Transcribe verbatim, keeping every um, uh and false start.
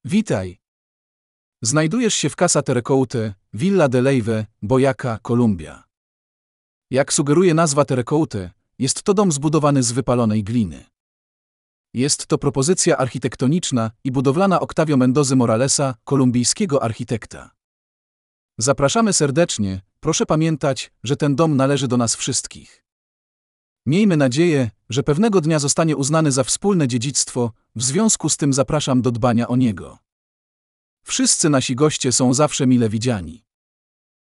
Witaj. Znajdujesz się w Casa Terracotta, Villa de Leyva, Boyacá, Kolumbia. Jak sugeruje nazwa Terracotta, jest to dom zbudowany z wypalonej gliny. Jest to propozycja architektoniczna i budowlana Octavio Mendozy Moralesa, kolumbijskiego architekta. Zapraszamy serdecznie, proszę pamiętać, że ten dom należy do nas wszystkich. Miejmy nadzieję, że pewnego dnia zostanie uznany za wspólne dziedzictwo, w związku z tym zapraszam do dbania o niego. Wszyscy nasi goście są zawsze mile widziani.